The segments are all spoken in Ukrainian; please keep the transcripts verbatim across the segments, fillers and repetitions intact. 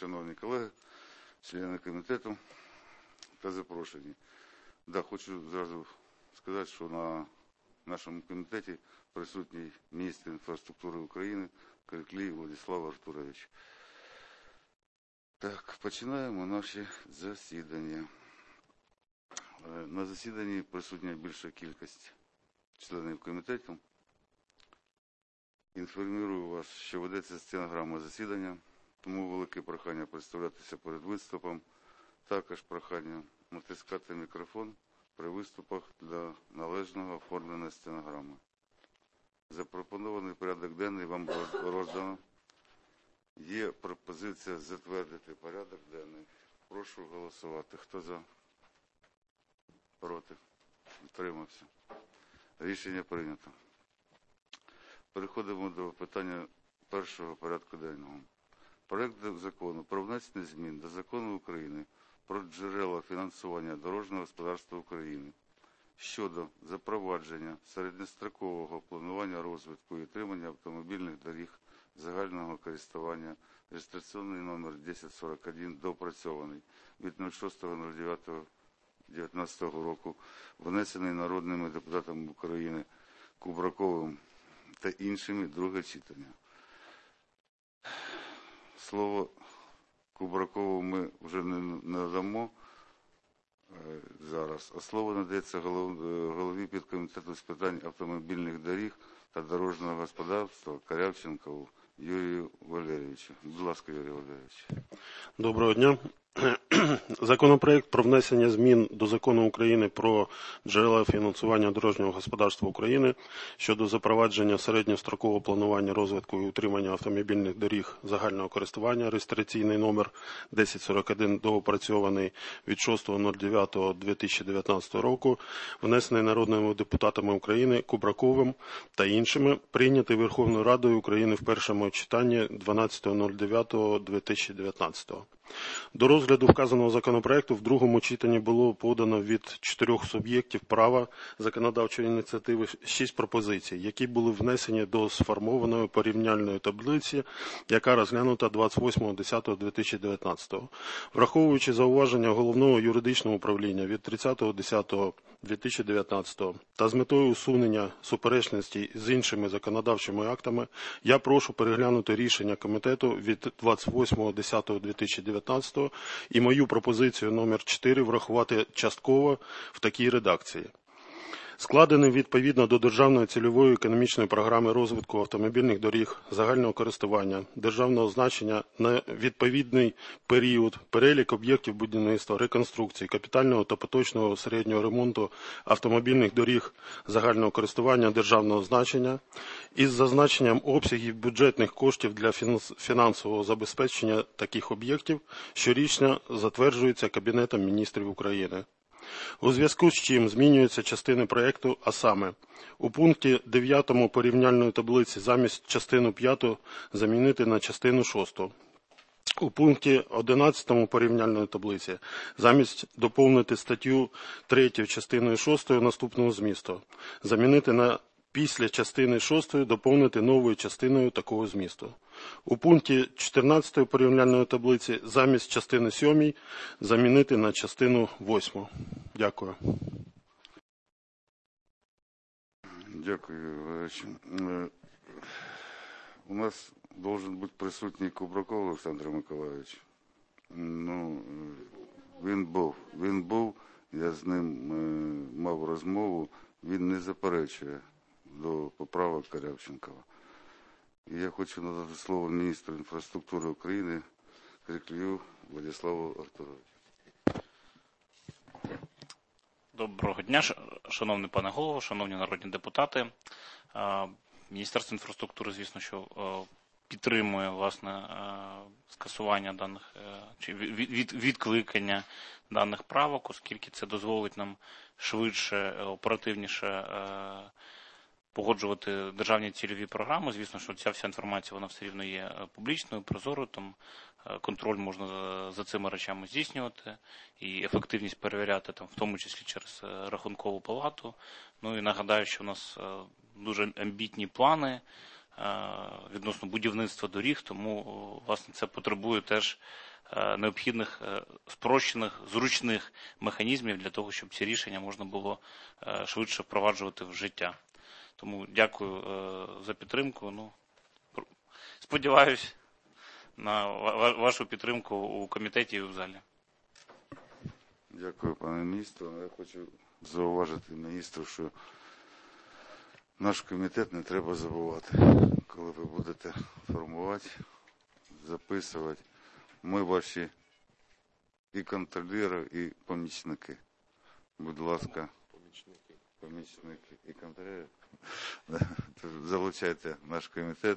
шановні колеги, члени комітету та запрошені. Да, хочу зразу сказати, що на нашому комітеті присутній міністр інфраструктури України Криклій Владислав Артурович. Так, починаємо наші засідання. На засіданні присутня більша кількість членів комітету. Інформую вас, що ведеться стенограма засідання, тому велике прохання представлятися перед виступом. Також прохання натискати мікрофон при виступах для належного оформлення стенограми. Запропонований порядок денний вам роздано. Є пропозиція затвердити порядок денний. Прошу голосувати. Хто за? Проти? Утримався. Рішення прийнято. Переходимо до питання першого порядку денного. Проект закону про внесення змін до Закону України про джерела фінансування дорожнього господарства України щодо запровадження середньострокового планування розвитку і утримання автомобільних доріг загального користування, реєстраційний номер десять сорок один, доопрацьований від шостого дев'ятого дві тисячі дев'ятнадцятого року, внесений народними депутатами України Кубраковим та іншими, друге читання. Слово Кубракову ми вже не надамо зараз, а слово надається голові підкомітету з питань автомобільних доріг та дорожнього господарства Корявченкову Юрію Валерійовичу. Будь ласка, Юрій Валерійович. Доброго дня. Законопроект про внесення змін до Закону України про джерела фінансування дорожнього господарства України щодо запровадження середньострокового планування розвитку і утримання автомобільних доріг загального користування, реєстраційний номер десять сорок один, доопрацьований від шостого дев'ятого дві тисячі дев'ятнадцятого року, внесений народними депутатами України Кубраковим та іншими, прийнятий Верховною Радою України в першому читанні дванадцятого дев'ятого дві тисячі дев'ятнадцятого. До розгляду вказаного законопроекту в другому читанні було подано від чотирьох суб'єктів права законодавчої ініціативи шість пропозицій, які були внесені до сформованої порівняльної таблиці, яка розглянута двадцять восьмого десятого дві тисячі дев'ятнадцятого. Враховуючи зауваження Головного юридичного управління від тридцятого десятого дві тисячі дев'ятнадцятого та з метою усунення суперечностей з іншими законодавчими актами, я прошу переглянути рішення комітету від двадцять восьмого десятого дві тисячі дев'ятнадцятого і мою пропозицію номер чотири врахувати частково в такій редакції. Складений відповідно до Державної цільової економічної програми розвитку автомобільних доріг загального користування державного значення на відповідний період перелік об'єктів будівництва, реконструкції, капітального та поточного середнього ремонту автомобільних доріг загального користування державного значення із зазначенням обсягів бюджетних коштів для фінансового забезпечення таких об'єктів щорічно затверджується Кабінетом міністрів України. У зв'язку з чим змінюються частини проєкту, а саме, у пункті дев'ятому порівняльної таблиці замість частину п'яту замінити на частину шосту. У пункті одинадцятому порівняльної таблиці замість доповнити статтю третю частиною шостою наступного змісту, замінити на після частини шостої доповнити новою частиною такого змісту. У пункті чотирнадцятої порівняльної таблиці замість частини сьомої замінити на частину восьму. Дякую. Дякую. У нас должен бути присутній Кубраков Олександр Миколаївич. Ну, він був, він був, я з ним мав розмову, він не заперечує до поправок Корявченкова. І я хочу надати слово міністру інфраструктури України Криклію Владиславу Артуровичу. Доброго дня, шановний пане голово, шановні народні депутати. Міністерство інфраструктури, звісно, що підтримує, власне, скасування даних, чи відкликання даних правок, оскільки це дозволить нам швидше, оперативніше погоджувати державні цільові програми. Звісно, що ця вся інформація, вона все рівно є публічною, прозорою, там контроль можна за цими речами здійснювати і ефективність перевіряти, там, в тому числі через рахункову палату. Ну і нагадаю, що у нас дуже амбітні плани відносно будівництва доріг, тому, власне, це потребує теж е, необхідних е, спрощених, зручних механізмів для того, щоб ці рішення можна було е, швидше впроваджувати в життя. Тому дякую е, за підтримку. Ну, сподіваюсь на вашу підтримку у комітеті і в залі. Дякую, пане міністру. Я хочу зауважити міністру, що наш комітет не треба забувати, коли ви будете формувати, записувати. Ми ваші і контролери, і помічники. Будь ласка, помічники, помічники і контролери. Залучайте наш комітет.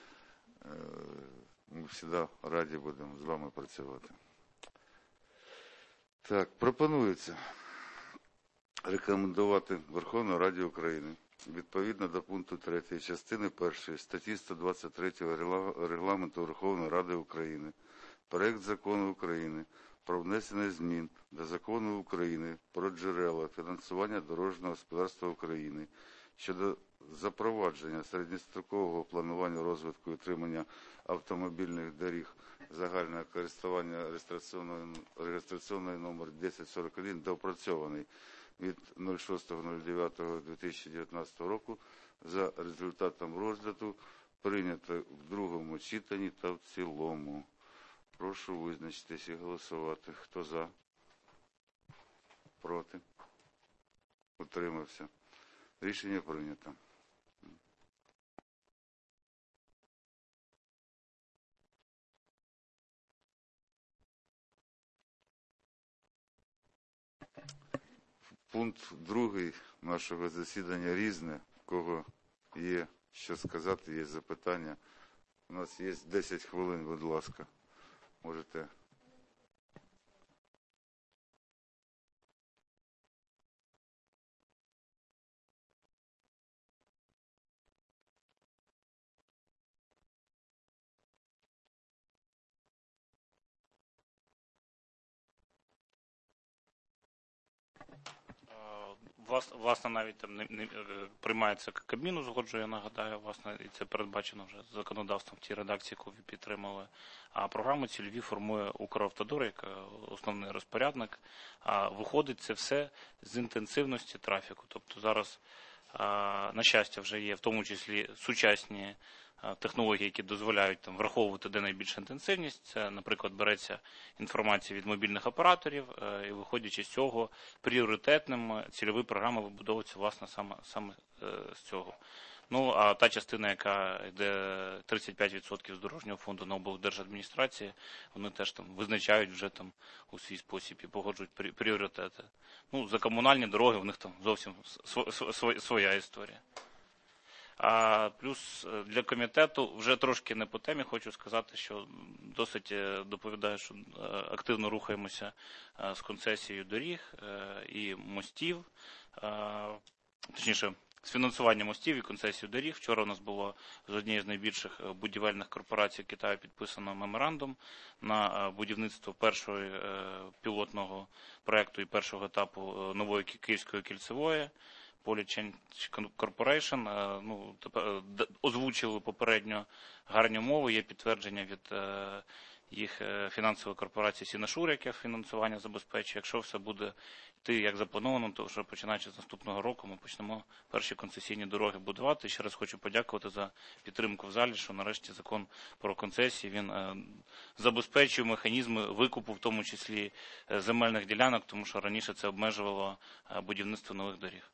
Ми завжди раді будемо з вами працювати. Так, пропонується рекомендувати Верховній Раді України відповідно до пункту третьої частини першої статті сто двадцять три Регламенту Верховної Ради України проект Закону України про внесення змін до Закону України про джерела фінансування дорожнього господарства України щодо запровадження середньострокового планування розвитку і утримання автомобільних доріг загального користування реєстраційний, реєстраційний номер десять сорок один доопрацьований від шостого дев'ятого дві тисячі дев'ятнадцятого року за результатом розгляду прийнято в другому читанні та в цілому. Прошу визначитись і голосувати. Хто за? Проти? Утримався. Рішення прийнято. Пункт другий нашого засідання різне. В кого є що сказати, є запитання. У нас є десять хвилин, будь ласка. Можете. Власне, навіть там не, не приймається Кабмін, узгоджує, я нагадаю, власне, і це передбачено вже законодавством в тій редакції, яку ви підтримали. А програму цільові формує Укравтодор, як основний розпорядник. А виходить це все з інтенсивності трафіку. Тобто зараз, на щастя, вже є в тому числі сучасні технології, які дозволяють там враховувати, де найбільша інтенсивність. Це, наприклад, береться інформація від мобільних операторів, і виходячи з цього, пріоритетним цільові програми вибудовуються, власне, саме, саме з цього. Ну, а та частина, яка йде тридцять п'ять відсотків з дорожнього фонду на облдержадміністрації, вони теж там визначають вже там у свій спосіб і погоджують пріоритети. Ну, за комунальні дороги в них там зовсім своя історія. А плюс для комітету вже трошки не по темі, хочу сказати, що досить доповідаю, що активно рухаємося з концесією доріг і мостів, точніше, з фінансуванням мостів і концесією доріг. Вчора у нас було з однією з найбільших будівельних корпорацій Китаю підписано меморандум на будівництво першого пілотного проєкту і першого етапу нової Київської кільцевої. Polychain Corporation, ну, озвучили попередньо гарні умови, є підтвердження від їх фінансової корпорації Сінашур, яке фінансування забезпечує. Якщо все буде йти як заплановано, то вже починаючи з наступного року ми почнемо перші концесійні дороги будувати. І ще раз хочу подякувати за підтримку в залі, що нарешті закон про концесії, він забезпечує механізми викупу, в тому числі земельних ділянок, тому що раніше це обмежувало будівництво нових доріг.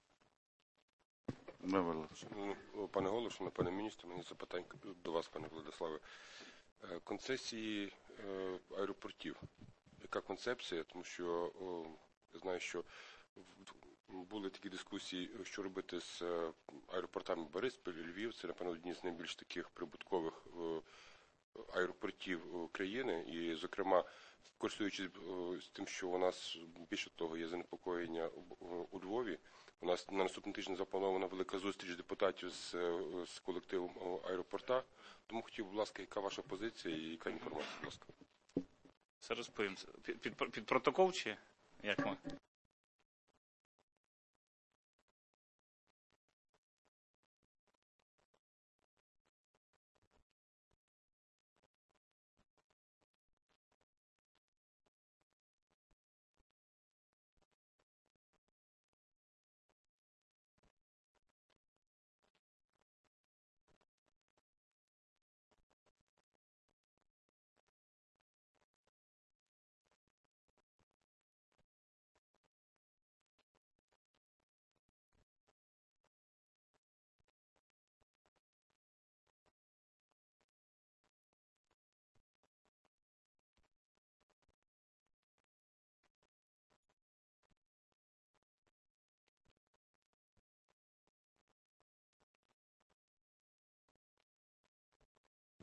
Пане Голошине, пане міністр, мені запитання до вас, пане Владиславе. Концесії аеропортів. Яка концепція? Тому що я знаю, що були такі дискусії, що робити з аеропортами Бориспіль, Львів. Це, напевно, одні з найбільш таких прибуткових аеропортів країни. І, зокрема, користуючись тим, що у нас, більше того, є занепокоєння у Львові, у нас на наступний тиждень запланована велика зустріч депутатів з, з колективом аеропорта. Тому хотів, будь ласка, яка ваша позиція і яка інформація, будь ласка? Це розповім. Під, під, під протокол чи як ми?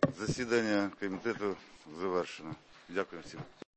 Засідання комітету завершено. Дякую всім.